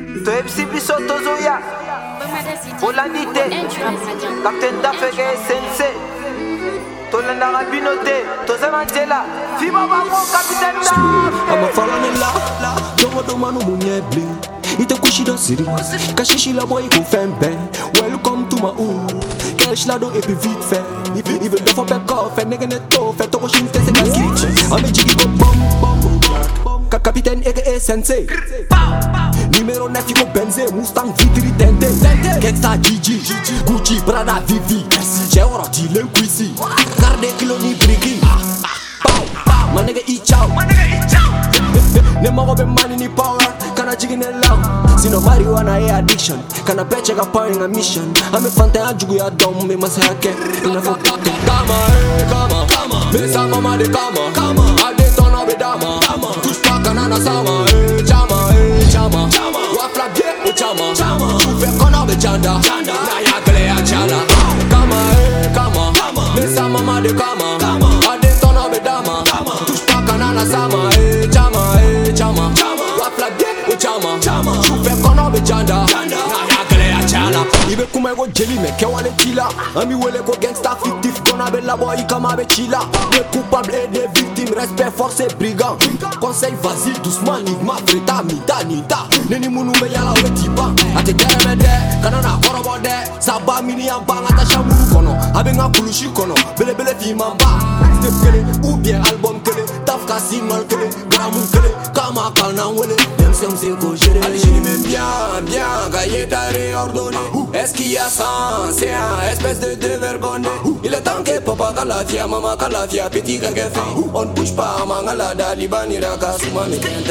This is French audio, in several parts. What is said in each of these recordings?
To FCB Sotozoya Rolandite Captain Dafege Sensei Tolanda Rabinote Tozanangela Fiba Bango Capitaine Daf Ama falane la Domo domano munyebli Ite kushida siri Kashishi la boy ko fembe Welcome to my hood Cash la do epi vite fait Even though for back off Nigga neto Fait toko shinte se kasich Ame jigi go bom Capitaine aka Sensei Numéro 9 yiko Benze Mustang vitri tente Gangsta Gigi Gucci Prada Vivi J'ai orati le quisi Garde kilo ni brigi My nigga eat chow Nema robe money ni power Kana jigi ne love Sino marijuana e addiction Kana beche ka power in a mission Ame fante a jugu ya dom Me masa hake Ina fo kake Kama Mesa mama de kama Ade tono be dama Touche pas kanana sama chama Wafla bien o chama Choufe kono be chanda Na ya kele ya chala Kama Mesa mama de kama Ade tono be dama Touche pas kanana sama chama Wafla bien o chama Choufe kono be chanda Na ya kele ya chala Ibe kuma go jeli me ke wale tila Ami wele ko gangsta fictif Kona be la boy kama be chila Les coupables et les victimes Respect force et brigand Conseil vas-y doucement Nigma frita nita Neni munu me yala we tipa Ate kere me de Kanana korobo de Saba mini yamba Ngata shamuru kono Abe nga kulushi kono Bele fi mamba Step kele ou bien album kele Tafka single kele Gramu kele Kama kalna wele Dem se ko jere Ali jini me bien Gaye tare ordonné Est-ce qu'il y a ça? C'est un espèce de dévergonné Il est temps que papa kalafia Maman kalafia Petit gage fait On ne bouge pas Mangalada Libani raka Soumane kente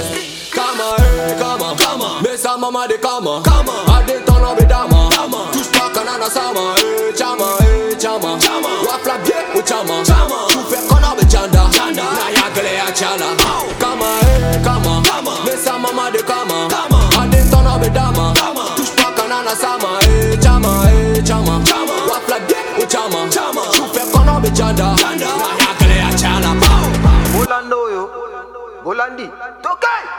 Kama Mesa mama de kama Ade tono be dama Touche pas kanana sama chama Wafla bien o chama Choufe kono be chanda Na ya kele ya chala Kama Mesa mama de kama Ade tono be dama Touche pas kanana sama chama Wafla bien o chama Choufe kono be chanda Na ya kele ya chala Bolando yo Bolandi Tokai